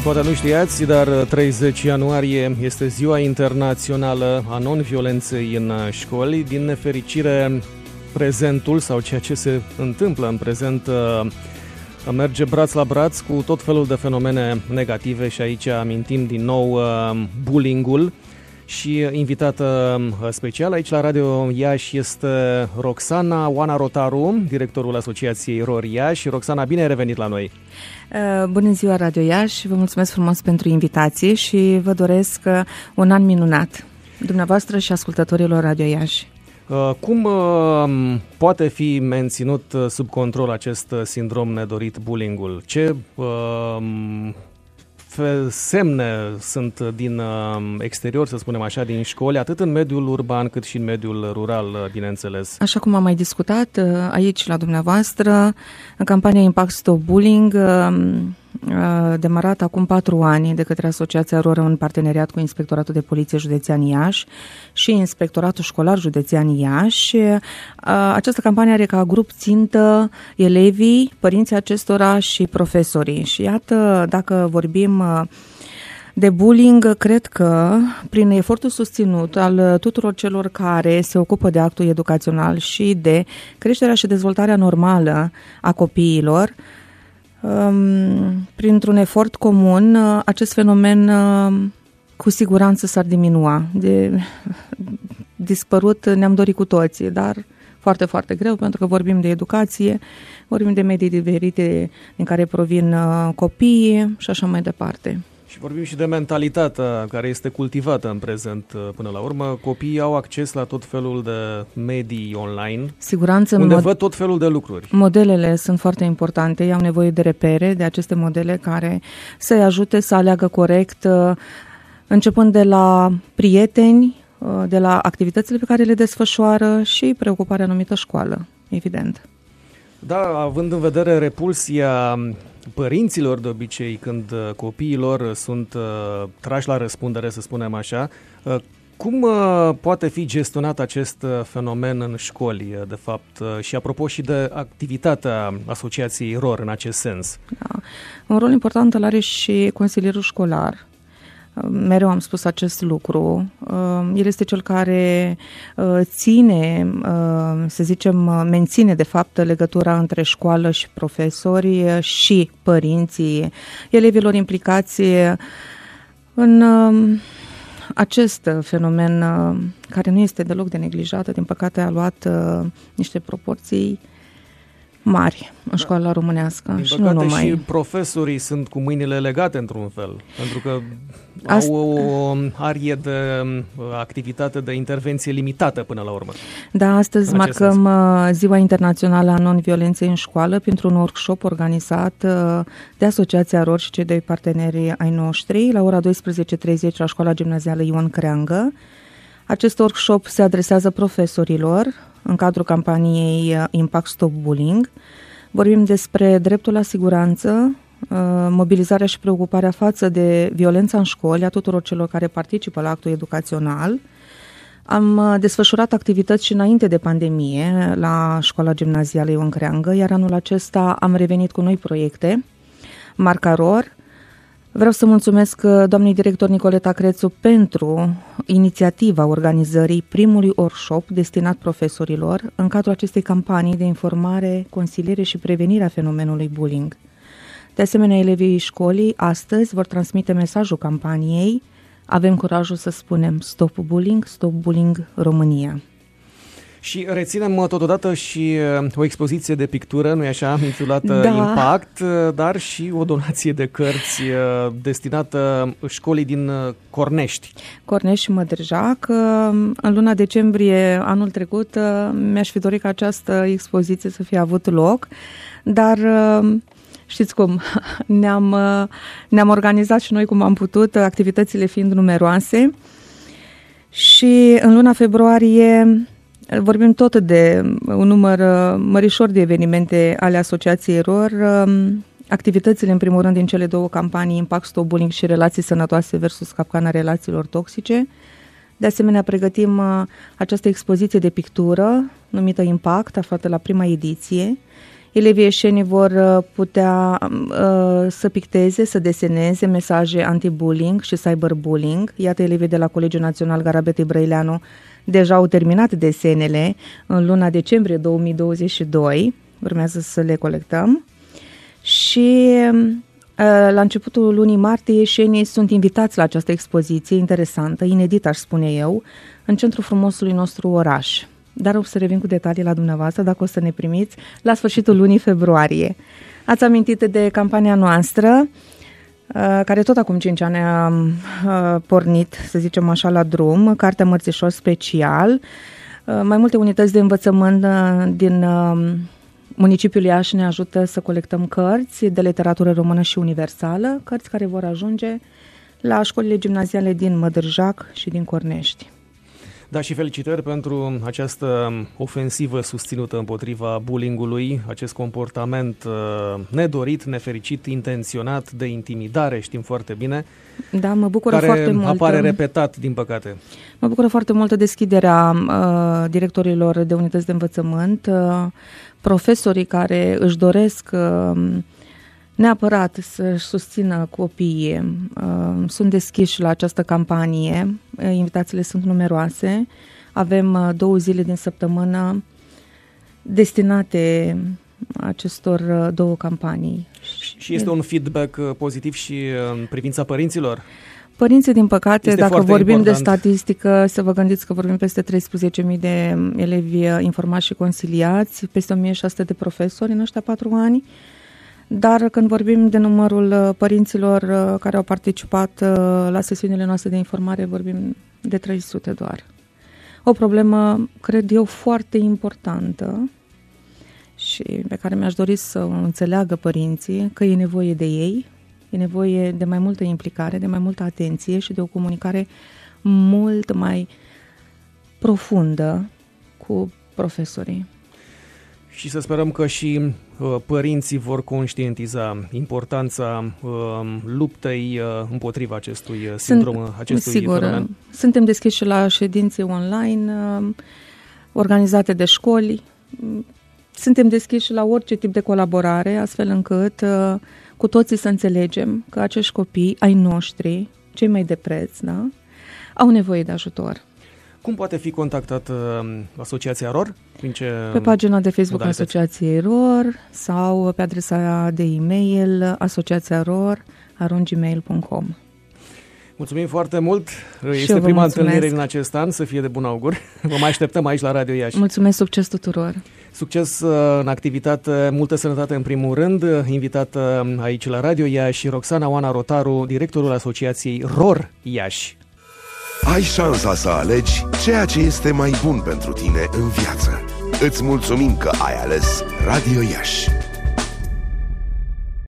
Și poate nu știați, dar 30 ianuarie este ziua internațională a non-violenței în școli. Din nefericire, prezentul sau ceea ce se întâmplă în prezent merge braț la braț cu tot felul de fenomene negative și aici amintim din nou bullying-ul. Și invitată specială aici la Radio Iași este Roxana Oana Rotaru, directorul Asociației ROR Iași. Roxana, bine ai revenit la noi! Bună ziua, Radio Iași! Vă mulțumesc frumos pentru invitație și vă doresc un an minunat dumneavoastră și ascultătorilor Radio Iași. Cum poate fi menținut sub control acest sindrom nedorit, bullying-ul? Ce semne sunt din exterior, să spunem așa, din școli, atât în mediul urban cât și în mediul rural, bineînțeles? Așa cum am mai discutat aici la dumneavoastră, în campania Impact Stop Bullying, demarat acum 4 ani de către Asociația ROR în parteneriat cu Inspectoratul de Poliție Județean Iași și Inspectoratul Școlar Județean Iași. Această campanie are ca grup țintă elevii, părinții acestora și profesorii. Și iată, dacă vorbim de bullying, cred că prin efortul susținut al tuturor celor care se ocupă de actul educațional și de creșterea și dezvoltarea normală a copiilor, printr-un efort comun, acest fenomen cu siguranță s-ar diminua. De dispărut ne-am dorit cu toții, dar foarte, foarte greu, pentru că vorbim de educație, vorbim de medii diferite din care provin copiii și așa mai departe. Și vorbim și de mentalitatea care este cultivată în prezent până la urmă. Copiii au acces la tot felul de medii online, siguranță, unde văd tot felul de lucruri. Modelele sunt foarte importante, ei au nevoie de repere, de aceste modele care să-i ajute să aleagă corect, începând de la prieteni, de la activitățile pe care le desfășoară și preocuparea numită școală, evident. Da, având în vedere repulsia părinților de obicei când copiilor sunt trași la răspundere, să spunem așa, cum poate fi gestionat acest fenomen în școli, de fapt, și apropo și de activitatea Asociației ROR în acest sens? Da. Un rol important îl are și consilierul școlar. Mereu am spus acest lucru. El este cel care ține, să zicem, menține de fapt legătura între școală și profesori și părinții elevilor implicați în acest fenomen care nu este deloc de neglijat. Din păcate a luat niște proporții mari în școala românească. Din și păcate nu numai. Și profesorii sunt cu mâinile legate într-un fel, pentru că au o arie de activitate de intervenție limitată până la urmă. Da, astăzi marcăm Ziua Internațională a Non-Violenței în școală printr-un workshop organizat de Asociația ROR și cei doi parteneri ai noștri la ora 12:30 la Școala Gimnazială Ion Creangă. Acest workshop se adresează profesorilor în cadrul campaniei Impact Stop Bullying. Vorbim despre dreptul la siguranță, mobilizarea și preocuparea față de violența în școli a tuturor celor care participă la actul educațional. Am desfășurat activități și înainte de pandemie la Școala Gimnazială Ion Creangă, iar anul acesta am revenit cu noi proiecte, marca ROR. Vreau să mulțumesc doamnei director Nicoleta Crețu pentru inițiativa organizării primului workshop destinat profesorilor în cadrul acestei campanii de informare, consiliere și prevenire a fenomenului bullying. De asemenea, elevii școlii astăzi vor transmite mesajul campaniei Avem curajul să spunem Stop Bullying, Stop Bullying România. Și reținem totodată și o expoziție de pictură, nu-i așa, intitulată Da. Impact, dar și o donație de cărți destinată școlii din Cornești. Cornești și Mădrăjac. În luna decembrie anul trecut mi-aș fi dorit ca această expoziție să fie avut loc, dar știți cum, ne-am organizat și noi cum am putut, activitățile fiind numeroase, și în luna februarie vorbim tot de un număr mărișor de evenimente ale Asociației ROR, activitățile în primul rând din cele două campanii Impact Stop Bullying și Relații Sănătoase versus Capcana Relațiilor Toxice. De asemenea, pregătim această expoziție de pictură numită Impact, aflată la prima ediție. Elevii ieșeni vor putea să picteze, să deseneze mesaje anti-bullying și cyberbullying. Iată, elevii de la Colegiul Național Garabete Brăileanu deja au terminat desenele în luna decembrie 2022. Urmează să le colectăm. Și la începutul lunii martie, ieșenii sunt invitați la această expoziție interesantă, inedită, aș spune eu, în centrul frumosului nostru oraș. Dar o să revin cu detalii la dumneavoastră, dacă o să ne primiți, la sfârșitul lunii februarie. Ați amintit de campania noastră, care tot acum 5 ani a pornit, să zicem așa, la drum, Cartea Mărțișor Special. Mai multe unități de învățământ din municipiul Iași ne ajută să colectăm cărți de literatură română și universală, cărți care vor ajunge la școlile gimnaziale din Mădărjac și din Cornești. Da, și felicitări pentru această ofensivă susținută împotriva bullyingului, acest comportament nedorit, nefericit, intenționat de intimidare, știm foarte bine. Da, mă bucură foarte mult. Care apare repetat, din păcate. Mă bucură foarte mult deschiderea directorilor de unități de învățământ, profesorii care își doresc neapărat să-și susțină copiii. Sunt deschiși la această campanie, invitațiile sunt numeroase. Avem 2 zile din săptămână destinate acestor 2 campanii. Și este un feedback pozitiv și în privința părinților? Părinții, din păcate, este dacă vorbim important de statistică, să vă gândiți că vorbim peste 13.000 de elevi informați și consiliați, peste 1.600 de profesori în ăștia 4 ani. Dar când vorbim de numărul părinților care au participat la sesiunile noastre de informare, vorbim de 300 doar. O problemă, cred eu, foarte importantă și pe care mi-aș dori să o înțeleagă părinții, că e nevoie de ei, e nevoie de mai multă implicare, de mai multă atenție și de o comunicare mult mai profundă cu profesorii. Și să sperăm că și părinții vor conștientiza importanța luptei împotriva acestui sindrom, acestui fenomen. Suntem deschiși și la ședințe online organizate de școli. Suntem deschiși și la orice tip de colaborare, astfel încât cu toții să înțelegem că acești copii ai noștri, cei mai de preț, da, au nevoie de ajutor. Cum poate fi contactată Asociația ROR? Pe pagina de Facebook Asociației ROR sau pe adresa de e-mail asociațiaror@gmail.com. Mulțumim foarte mult! Este prima întâlnire din acest an, să fie de bun augur. Vă mai așteptăm aici la Radio Iași. Mulțumesc, succes tuturor! Succes în activitate, multă sănătate în primul rând. Invitată aici la Radio Iași Roxana Oana Rotaru, directorul Asociației ROR Iași. Ai șansa să alegi ceea ce este mai bun pentru tine în viață. Îți mulțumim că ai ales Radio Iași.